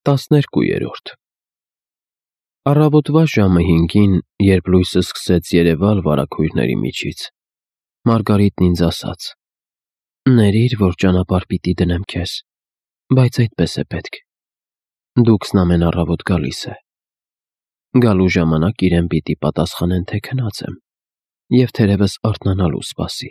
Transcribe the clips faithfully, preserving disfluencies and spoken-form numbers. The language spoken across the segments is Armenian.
Տասներկուերորդ Առավոտվա ժամը հինգին, երբ լույսը սկսեց երևալ վարագույրների միջից, Մարգարիտն ինձ ասաց. «Ներիր, որ ճանապարհ պիտի դնեմ քեզ, բայց այդպես է պետք. դուքսն ամեն առավոտ գալիս է։ Գալու ժամանակ իրեն պիտի պատասխանեն, թե քնած եմ, և թերևս արթնանալու սպասի»։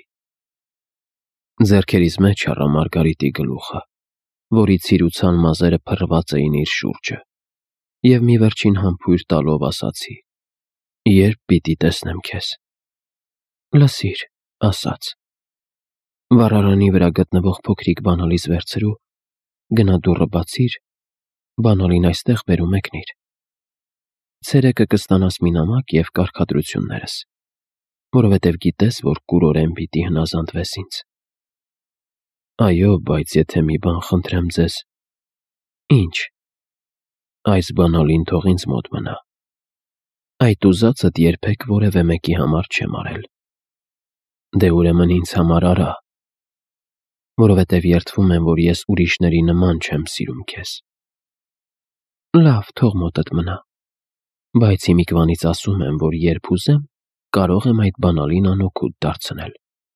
Ձեռքերիս մեջ առա Մարգարիտի գլուխը, որի ցիրուցան մազերը փռված էին իր շուրջը, և մի վերջին համբույր տալով ասացի. «Երբ պիտի տեսնեմ քեզ»։ «Լսիր», ասաց. «Վառարանի վրա գտնվող փոքրիկ բանալիս վերցրու, գնա դուռը բացիր, բանալին այստեղ բեր ու մեկնիր։ Ցերեկը կստանաս մի նամակ և կարգադրություններս, որովհետև գիտես, որ կուրորեն պիտի հնազանդվես ինձ»։ «Այո, բայց եթե մի բան խնդրեմ ձեզ»։ «Ի՞նչ»։ «Այս բանալին թող ինձ մոտ մնա։ Այդ ուզածդ երբեք որևէ մեկի համար չեմ արել»։ «Դե ուրեմն ինձ համար արա, որովհետև երդվում եմ, որ ես ուրիշների նման չեմ սիրում քեզ»։ «Լավ, թող մոտդ մնա, բայց հիմիկվանից ասում եմ, որ երբ ուզեմ, կարող եմ այդ բանալին անօգուտ դարձնել»։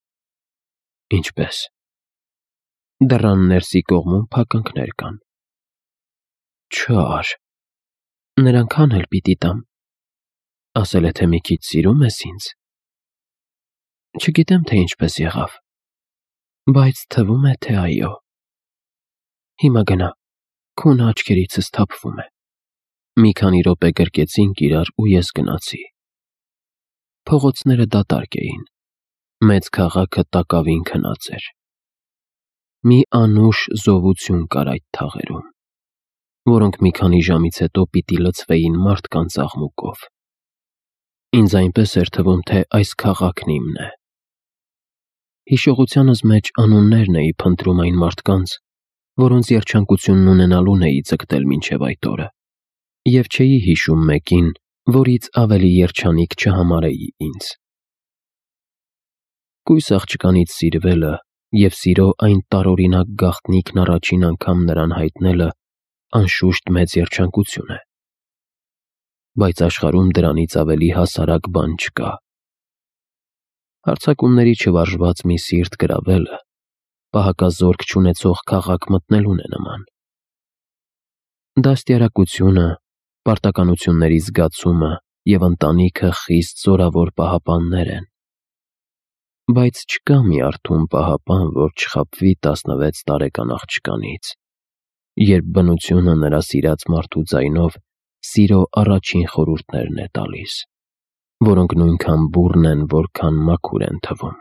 «Ինչպե՞ս»։ «Դռան ներսի կողմում փականքներ կան»։ «Չար»։ «Նրանք հանել պիտի տամ»։ «Ասել է, թե մի քիչ սիրում ես ինձ»։ «Չգիտեմ, թե ինչպես եղավ, բայց թվում է, թե այո»։ «Հիմա գնա, քունը աչքերիցս թափվում է»։ Մի քանի րոպե գրկեցինք իրար ու ես գնացի։ Փողոցները դատարկ էին, մեծ քաղաքը տակավին քնած էր։ Մի անուշ զովություն կար այդ թաղերում, որոնք մի քանի ժամից հետո պիտի լցվեին մարդկանց աղմուկով։ Ինձ այնպես էր թվում, թե այս քաղաքն իմն է։ Հիշողությանս մեջ անուններն էի փնտրում այն մարդկանց, որոնց երջանկությունն ունենալուն էի ձգտել մինչև այդ օրը, և չէի հիշում մեկին, որից ավելի երջանիկ չհամարեի ինձ։ Կույս աղջկանից սիրվելը և սիրո այն տարօրինակ գաղտնիքն առաջին անգամ նրան հայտնելը անշուշտ մեծ երջանկություն է։ Բայց աշխարհում դրանից ավելի հասարակ բան չկա։ Հարձակումների չվարժված մի սիրտ գրավելը պահակազորք չունեցող քաղաք մտնելուն է նման։ Դաստիարակությունը, պարտականությունների զգացումը և ընտանիքը խիստ զորավոր պահապաններ են։ Բայց չկա մի արթուն պահապան, որ չխաբվի տասնվեց տարեկան աղջկանից, երբ բնությունը նրա սիրած մարդու ձայնով սիրո առաջին խորհուրդներն է տալիս, որոնք նույնքան բուռն են, որքան մաքուր են թվում։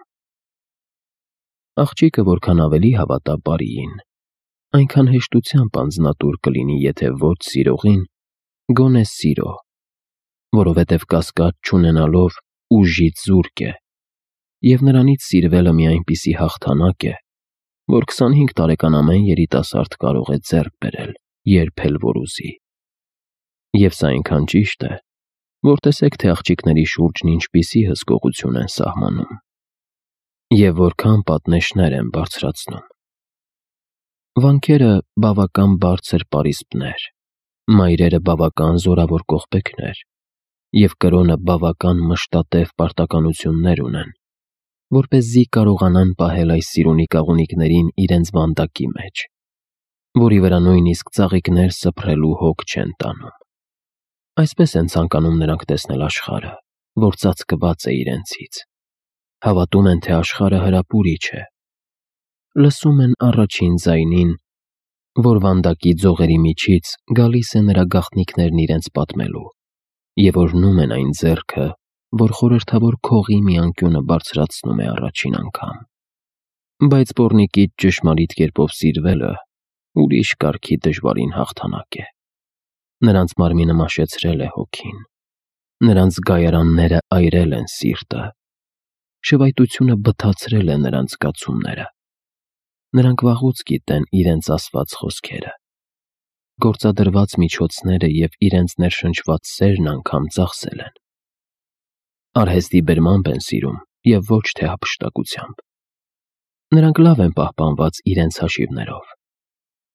Աղջիկը որքան ավելի հավատա բարիին, այնքան հեշտությամբ անձնատուր կլինի, եթե ոչ սիրողին, գոնե սիրո, որովհետև կասկած չունենալով ուժից զուրկ է, և նրանից սիրվելը մի այնպիսի հաղթանակ է, որ քսանհինգ տարեկան ամեն երիտասարդ կարող է ձեռք բերել, երբ էլ որ ուզի։ Եվ սա այնքան ճիշտ է, որ տեսեք, թե աղջիկների շուրջն ինչպիսի հսկողություն են սահմանում, և որքան պատնեշներ են բարձրացնում։ Վանքերը բավական բարձր պարիսպներ, մայրերը բավական զորավոր կողպեքներ, և կրոնը բավական մշտատև պարտականություններ ունեն, որպեսզի կարողանան պահել այս սիրունի կաղունիքներին իրենց վանդակի մեջ, որի վրա նույնիսկ ծաղիկներ սփռելու հոգ չեն տանում։ Այսպես են ցանկանում նրանք տեսնել աշխարհը, որ ծածկված է իրենցից։ Հավատում են, թե աշխարհը հրապուրիչ է։ Լսում են առաջին ձայնին, որ վանդակի ձողերի միջից գալիս է նրա գաղտնիքներն իրենց պատմելու, և օրհնում են այն ձեռքը, որ խորհրդավոր քողի մի անկյունը բարձրացնում է առաջին անգամ։ Բայց պոռնիկից ճշմարիտ կերպով սիրվելը ուրիշ կարգի դժվարին հաղթանակ է։ Նրանց մարմինը մաշեցրել է հոգին, նրանց գայարանները այրել են սիրտը, շվայտությունը բթացրել է նրանց զգացումները։ Նրանք վաղուց գիտեն իրենց ասված խոսքերը, գործադրված միջոցները և իրենց ներշնչված սերն անգամ ծախսել են։ Արհեստի բերմամբ են սիրում և ոչ թե հափշտակությամբ։ Նրանք լավ են պահպանված իրենց հաշիվներով։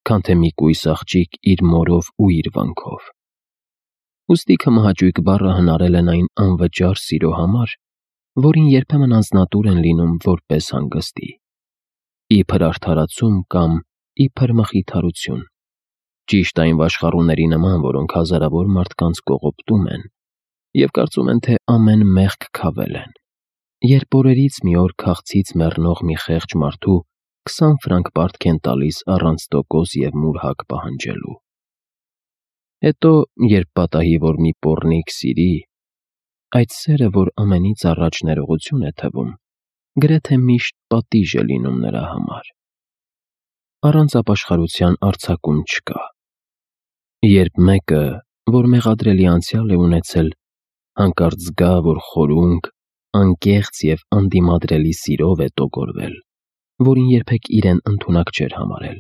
քան թե մի կույս աղջիկ իր մորով ու իր վանքով։ Ուստի քմահաճույք բառը հնարել են այն անվճար սիրո համար, որին երբեմն անձնատուր են լինում որպես հանգստի, իբր արդարացում կամ իբր մխիթարություն, ճիշտ այն վաշխառուների նման, որոնք հազարավոր մարդկանց կողոպտում են և կարծում են, թե ամեն մեղք քավել են, երբ օրերից մի օր քաղցից մեռնող մի խեղճ մարդու քսան ֆրանկ պարտք են տալիս առանց տոկոս և մուրհակ պահանջելու։ Հետո, երբ պատահի, որ մի պոռնիկ սիրի, այդ սերը, որ ամենից առաջ ներողություն է թվում, գրեթե միշտ պատիժ է լինում նրա համար։ Առանց ապաշխարության արձակում չկա։ Երբ մեկը, որ մեղադրելի անցյալ է ունեցել, հանկարծ զգա, որ խորունկ, անկեղծ և անդիմադրելի սիրով է տոգորվել, որին երբեք իրեն ընդունակ չէր համարել,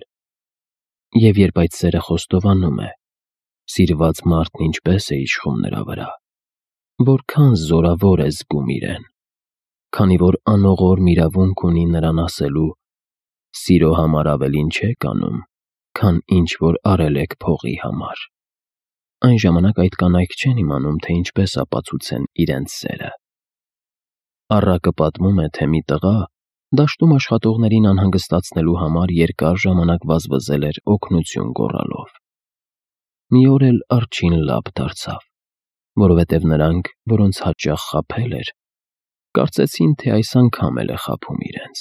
և երբ այդ սերը խոստովանում է, սիրված մարդն ինչպես է իշխում նրա վրա, որքան զորավոր է զգում իրեն, քանի որ անողորմ իրավունք ունի նրան ասելու. «Սիրո համար ավելին չեք անում, քան ինչ որ արել եք փողի համար»։ Այն ժամանակ այդ կանայք չեն իմանում, թե ինչպես ապացուցեն իրենց սերը։ Առակը պատմում է, թե մի տղա դաշտում աշխատողներին անհանգստացնելու համար երկար ժամանակ վազվզել էր օգնություն գոռալով։ Մի օր էլ արջին լափ դարձավ, որովհետև նրանք, որոնց հաճախ խաբել էր, կարծեցին, թե այս անգամ էլ է խաբում իրենց։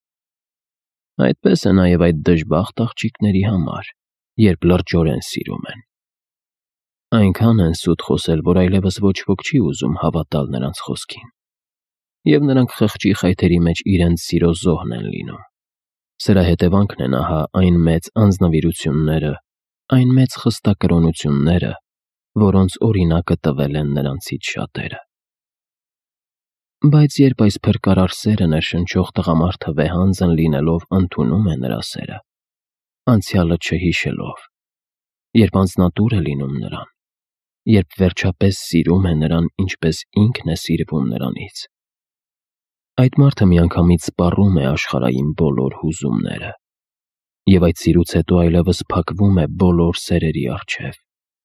Այդպես է նաև այդ դժբախտ աղջիկների համար, երբ լրջորեն սիրում են։ Այնքան են սուտ խոսել, որ այլևս ոչ ոք չի ուզում հավատալ նրանց խոսքին, և նրանք խղճի խայթերի մեջ իրենց սիրո զոհն են լինում։ Սրա հետևանքն են ահա այն մեծ անձնվիրությունները, այն մեծ խստակրոնությունները, որոնց օրինակը տվել են նրանցից շատերը։ Բայց երբ այս փրկարար սերը ներշնչող տղամարդը վեհանձն լինելով ընդունում է նրա սերը, անցյալը չհիշելով, երբ անձնատուր է լինում նրան, երբ վերջապես սիրում է նրան, ինչպես ինքն է սիրվում նրանից, այդ մարդը միանգամից սպառում է աշխարհային բոլոր հուզումները, և այդ սիրուց հետո այլևս փակվում է բոլոր սերերի առջև։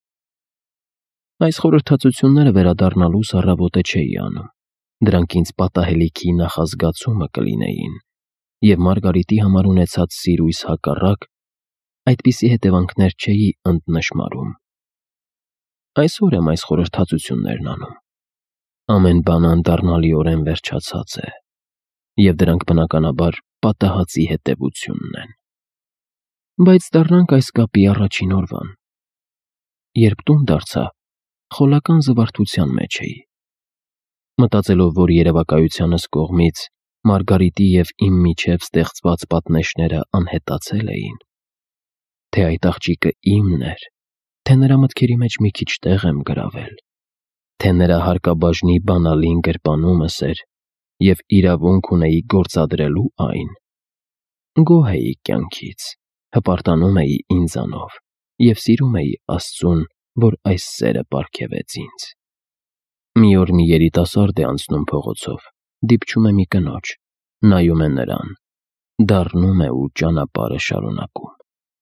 Այս խորհրդածությունները վերադառնալուս առավոտը չէի անում, դրանք ինձ պատահելիքի նախազգացումը կլինեին, և Մարգարիտի համար ունեցած սիրույս հակառակ, այդպիսի հետևանքներ չէի ընդնշմարում։ Այսօր եմ այս խորհրդածություններն անում։ Ամեն բան անդառնալիորեն վերջացած է, և դրանք բնականաբար պատահածի հետևությունն են։ Բայց դառնանք այս կապի առաջին օրվան։ Երբ տուն դարձա, խոլական զվարթության մեջ էի։ Մտածելով, որ երևակայությանս կողմից Մարգարիտի և իմ միջև ստեղծված պատնեշները անհետացել էին, թե այդ աղջիկը իմն էր, թե նրա մտքերի մեջ մի քիչ տեղ եմ գրավել, թե նրա հարկաբաժնի բանալին գրպանումս էր և իրավունք ունեի գործադրելու այն, գոհ էի կյանքից, հպարտանում էի ինձանով և սիրում էի Աստծուն, որ այս սերը պարգևեց ինձ։ Մի օր մի երիտասարդ է անցնում փողոցով, դիպչում է մի կնոջ, նայում է նրան, դառնում է ու ճանապարհը շարունակում։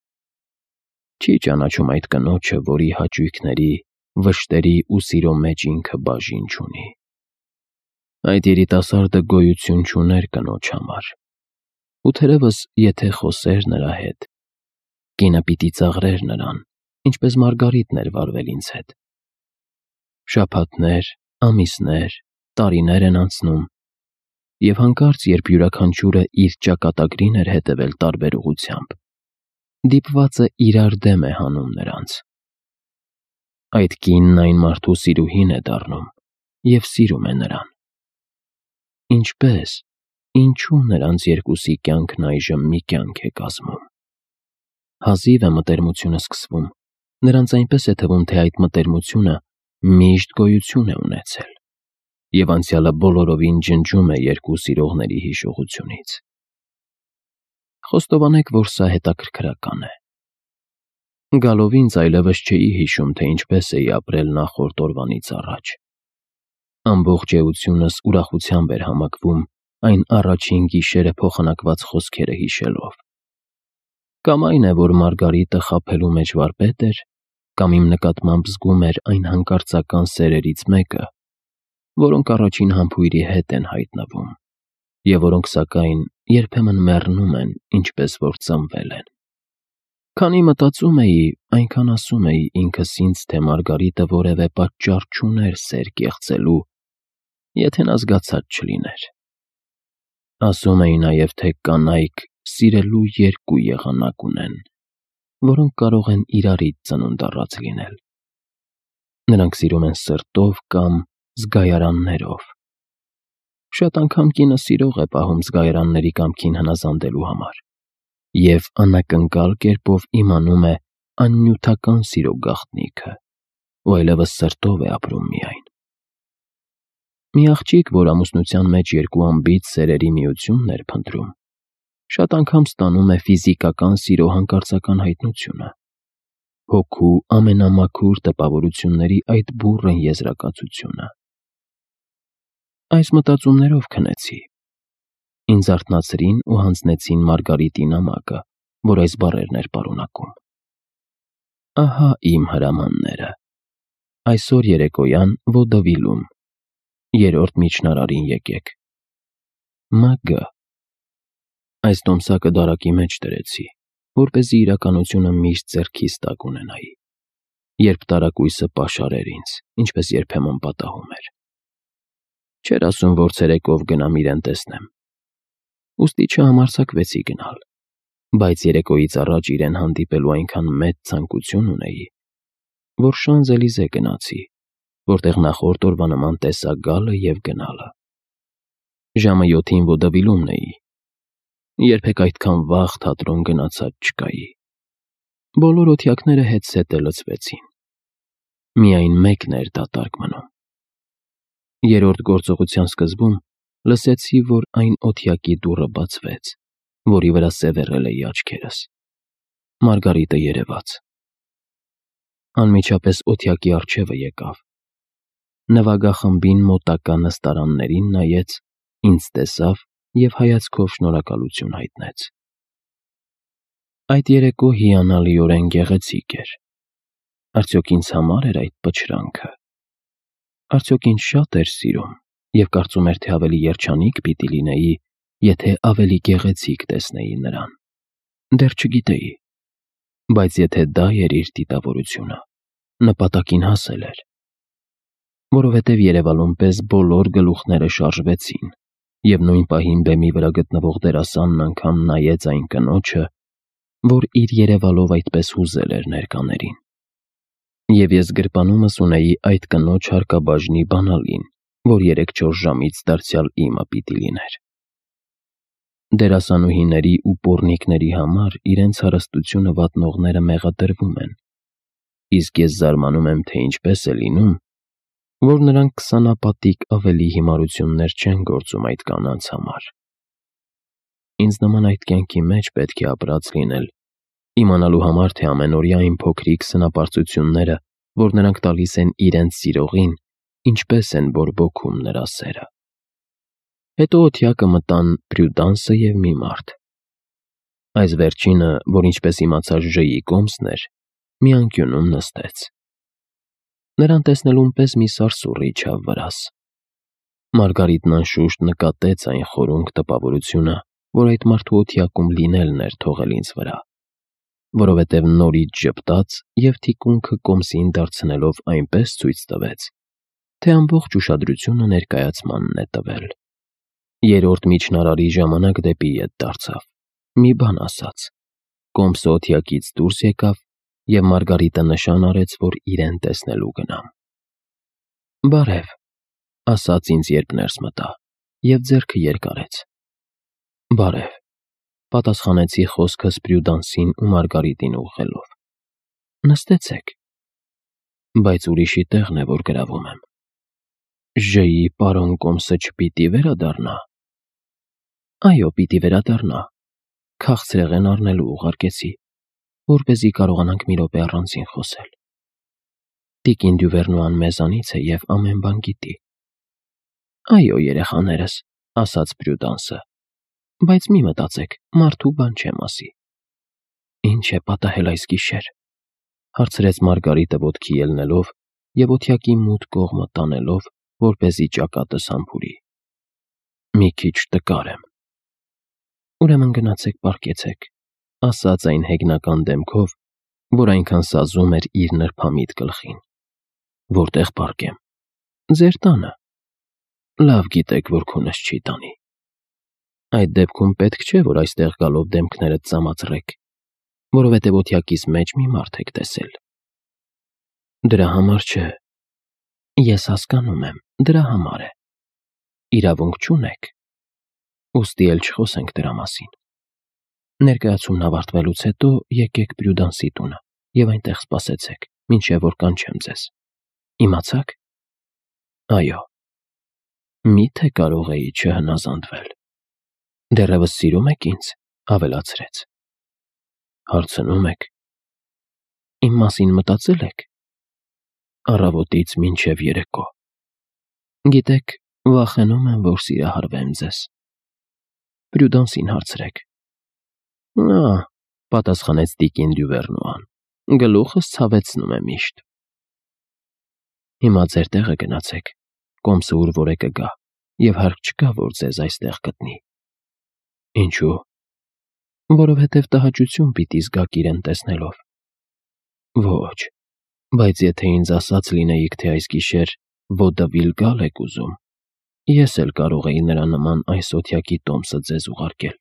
Չի ճանաչում այդ կնոջը, որի հաճույքների, վշտերի ու սիրո մեջ ինքը բաժին չունի։ Այդ երիտասարդը գոյություն չուներ կնոջ համար, ու թերևս, եթե խոսեր նրա հետ, կինը պիտի ծաղրեր նրան, ինչպես Մարգարիտն էր վարվել ինձ հետ։ Շաբաթներ, ամիսներ, տարիներ են անցնում, և հանկարծ, երբ յուրաքանչյուրը իր ճակատագրին էր հետևել տարբեր ուղղությամբ, դիպվածը իրար դեմ է հանում նրանց։ Այդ կինն այն մարդու սիրուհին է դառնում և սիրում է նրան։ Ինչպե՞ս, ինչու նրանց երկուսի կյանքն այժմ մի կյանք է կազմում։ Հազիվ է մտերմությունը սկսվում, նրանց այնպես է թվում, թե այդ մտերմությունը միշտ գոյություն է ունեցել, և անցյալը բոլորովին ջնջում է երկու սիրողների հիշողությունից։ Խոստովանեք, որ սա հետաքրքրական է։ Գալով ինձ այլևս չէի հիշում, թե ինչպես էի ապրել նախորդ օրվանից առաջ։ Ամբողջ էությունս ուրախությամբ էր համակվում այն առաջին գիշերը փոխանակված խոսքերը հիշելով։ Կամ այն է, որ Մարգարիտը խաբելու մեջ վարպետ էր, կամ իմ նկատմամբ զգում էր այն հանկարծական սերերից մեկը, որոնք առաջին համբույրի հետ են հայտնվում, և որոնք, սակայն, երբեմն մեռնում են, ինչպես որ ծնվել են։ Քանի մտածում էի, այնքան ասում էի ինքս ինձ, թե Մարգարիտը որևէ պատճառ չուներ սեր կեղծելու, եթե նա զգացած չլիներ։ Ասում էի նաև, թե կանայք սիրելու երկու եղանակ ունեն, որոնք կարող են իրարից ծնունդ առած լինել։ Նրանք սիրում են սրտով կամ զգայարաններով։ Շատ անգամ կինը սիրող է պահում զգայարանների կամքին հնազանդելու համար և անակնկալ կերպով իմանում է աննյութական սիրո գաղտնիքը ու այլևս սրտով է ապրում միայն։ Մի աղջիկ, որ ամուսնության մեջ երկու անբիծ սերերի միությունն էր փնտրում, շատ անգամ ստանում է ֆիզիկական սիրո հանկարծական հայտնությունը, հոգու ամենամաքուր տպավորությունների այդ բուռն եզրակացությունը։ Այս մտածումներով քնեցի։ Ինձ արթնացրին ու հանձնեցին Մարգարիտի նամակը, որ այս բառերն էր պարունակում. «Ահա իմ հրամանները. այսօր երեկոյան Վոդևիլում, երրորդ միջնարարին եկեք. Մ Գ» Այս տոմսակը դարակի մեջ դրեցի, որպեսզի իրականությունը միշտ ձեռքիս տակ ունենայի, երբ տարակույսը պաշարեր ինձ, ինչպես երբեմն պատահում էր։ Չէր ասում, որ ցերեկով գնամ իրեն տեսնեմ, ուստի չհամարձակվեցի գնալ, բայց երեկոյից առաջ իրեն հանդիպելու այնքան մեծ ցանկություն ունեի, որ Շանզելիզե գնացի, որտեղ նախորդ օրվա նման տեսա գալը և գնալը։ Ժամը յոթին Վոդևիլումն էի։ Երբեք այդքան վաղ թատրոն գնացած չկայի։ Բոլոր օթյակները հետզհետե լցվեցին։ Միայն մեկն էր դատարկ մնում։ Երրորդ գործողության սկզբում լսեցի, որ այն օթյակի դուռը բացվեց, որի վրա սևեռել էի աչքերս։ Մարգարիտը երևաց։ Անմիջապես օթյակի առջևը եկավ։ Նվագախմբին մոտակա նստարաններին նայեց, ինձ տեսավ և հայացքով շնորհակալություն հայտնեց։ Այդ երեկո հիանալիորեն գեղեցիկ էր։ Արդյոք ինձ համար էր այդ պչրանքը։ Արդյոք ինձ շատ էր սիրում և կարծում էր, թե ավելի երջանիկ պիտի լինեի, եթե ավելի գեղեցիկ տեսնեի նրան։ Դեռ չգիտեի, բայց եթե դա էր իր դիտավորությունը, նպատակին հասել էր։ Որովհետև Երևալում պես բոլոր գլուխները շարժվեցին, և նույն պահին բեմի վրա գտնվող դերասանն անգամ նայեց այն կնոջը, որ իր երևալով այդպես հուզել էր ներկաներին։ Եվ ես գրպանումս ունեի այդ կնոջ հարկաբաժնի բանալին, որ երեք-չորս ժամից դարձյալ իմը պիտի լիներ։ Դերասանուհիների ու պոռնիկների համար իրենց հարստությունը վատնողները մեղադրվում են, իսկ ես զարմանում եմ, թե ինչպես է լինում, որ նրանք քսանապատիկ ավելի հիմարություններ չեն գործում այդ կանանց համար։ Ինձ նման այդ կյանքի մեջ պետք է ապրած լինել, իմանալու համար, թե ամենօրյա այն փոքրիկ սնապարծությունները, որ նրանք տալիս են իրենց սիրողին, ինչպես են բորբոքում նրա սերը։ Հետո օթյակը մտան Պրյուդանսը և մի մարդ։ Այս վերջինը, որ ինչպես իմացա Ժ-ի կոմսն էր, մի անկյունում նստեց։ Նրան տեսնելուն պես մի սարսուռ իջավ վրաս։ Մարգարիտն անշուշտ նկատեց այն խորունկ տպավորությունը, որ այդ մարդու օթյակում լինելն էր թողել ինձ վրա, որովհետև նորից ժպտաց և թիկունքը կոմսին դարձնելով այնպես ցույց տվեց, թե ամբողջ ուշադրությունը ներկայացմանն է տվել։ Երրորդ միջնարարի ժամանակ դեպի ետ դարձավ, մի բան ասաց, կոմսը օթյակից դուրս եկավ և Մարգարիտը նշան արեց, որ իրեն տեսնելու գնամ։ «Բարև», ասաց ինձ, երբ ներս մտա, և ձեռքը երկարեց։ «Բարև», պատասխանեցի խոսքս Պրյուդանսին ու Մարգարիտին ուղղելով։ «Նստեցեք»։ «Բայց ուրիշի տեղն է, որ գրավում եմ։ Ժ-ի պարոն կոմսը չպիտի վերադառնա»։ «Այո, պիտի վերադառնա, քաղցրեղեն առնելու ուղարկեցի, որպեսզի կարողանանք մի րոպե առանձին խոսել։ Տիկին Դյուվերնուան մեզանից է և ամեն բան գիտի»։ «Այո, երեխաներս», ասաց Պրյուդանսը, «բայց մի մտածեք, մարդու բան չեմ ասի»։ Ինչ է պատահել այս գիշեր, հարցրեց Մարգարիտը ոտքի ելնելով և օթյակի մութ կողմը տանելով, որպեսզի ճակատս համբուրի։ Մի քիչ տկար եմ։ Ուրեմն գնացեք պառկեցեք, ասաց այն հեգնական դեմքով, որ այնքան սազում էր իր նրբամիտ գլխին։ Որտեղ պառկեմ։ Ձեր տանը։ Լավ գիտեք, որ քունս չի տանի։ Այդ դեպքում պետք չէ, որ այստեղ գալով դեմքներդ ծամացրեք, որովհետև օթյակիս մեջ մի մարդ եք տեսել։ Դրա համար չէ։ Ես հասկանում եմ, դրա համար է։ Իրավունք չունեք։ Ուստի էլ չխոսենք դրա մասին։ Ներկայացումն ավարտվելուց հետո եկեք Պրյուդանսի տունը և այնտեղ սպասեցեք, մինչև որ կանչեմ ձեզ։ Իմացա՞ք։ Այո։ Մի՞թե կարող էի չհնազանդվել։ Դեռևս սիրում եք ինձ, ավելացրեց։ Հարցնում եք։ Իմ մասին մտածել եք։ Առավոտից մինչև երեկո։ Գիտեք, վախենում եմ, որ սիրահարվեմ ձեզ։ Պրյուդանսին հարցրեք։ Ա, պատասխանեց տիկին Դյուվերնուան, գլուխս ցավեցնում է միշտ։ Հիմա ձեր տեղը գնացեք, կոմսը ուր որ է կգա, և հարկ չկա, որ ձեզ այստեղ գտնի։ Ինչու։ Որովհետև տհաճություն պիտի զգաք իրեն տեսնելով։ Ոչ, բայց եթե ինձ ասած լինեիք, թե այս գիշեր վոդավիլ գալ եք ուզում, ես էլ կարող էի նրա նման այս օթյակի տոմսը ձեզ ուղարկել։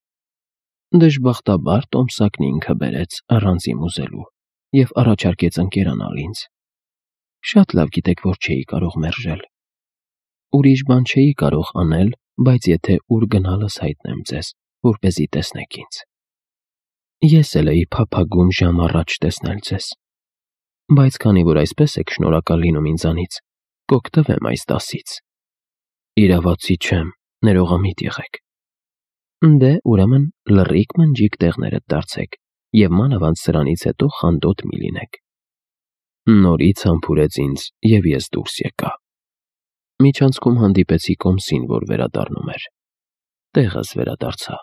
Դժբախտաբար տոմսակն ինքը բերեց առանց իմ ուզելու և առաջարկեց ընկերանալ ինձ։ Շատ լավ գիտեք, որ չէի կարող մերժել։ Ուրիշ բան չէի կարող անել, բայց եթե ուր գնալս հայտնեմ ձեզ, որպեսզի տեսնեք ինձ։ Ես էլ էի փափագում ժամ առաջ տեսնել ձեզ։ Բայց քանի որ այսպես եք շնորհակալ լինում ինձանից, կօգտվեմ այս դասից։ Իրավացի չեմ, ներողամիտ եղեք։ Դե, ուրեմն լռիկ մնջիկ տեղներդ դարձեք և մանավանդ սրանից հետո խանդոտ մի լինեք։ Նորից համբուրեց ինձ, և ես դուրս եկա։ Միջանցքում հանդիպեցի կոմսին, որ վերադառնում էր։ Տեղս վերադարձա։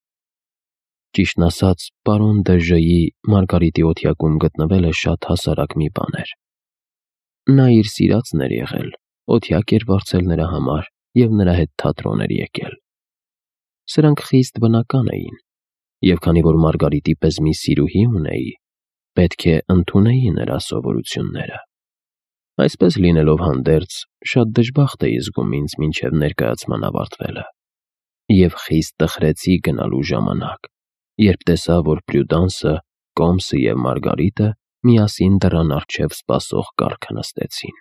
Ճիշտն ասած, պարոն Դժեի Մարգարիտի օթյակում գտնվելը շատ հասարակ մի բան էր։ Նա իր սիրածն էր եղել, օթյակ էր վարձել նրա համար և նրա հետ թատրոն էր եկել։ Սրանք խիստ բնական էին, և քանի որ Մարգարիտի պես մի սիրուհի ունեի, պետք է ընդունեի նրա սովորությունները։ Այսպես լինելով հանդերձ, շատ դժբախտ էի զգում ինձ մինչև ներկայացման ավարտվելը, և խիստ տխրեցի գնալու ժամանակ, երբ տեսա, որ Պրյուդանսը, կոմսը և Մարգարիտը միասին դռան առջև սպասող կառքը նստեցին։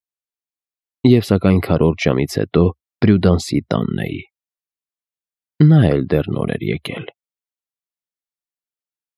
Եվ սակայն քառորդ ժամից հետո Պրյուդանսի տանն էի։ Նա էլ դեռ նոր էր եկել։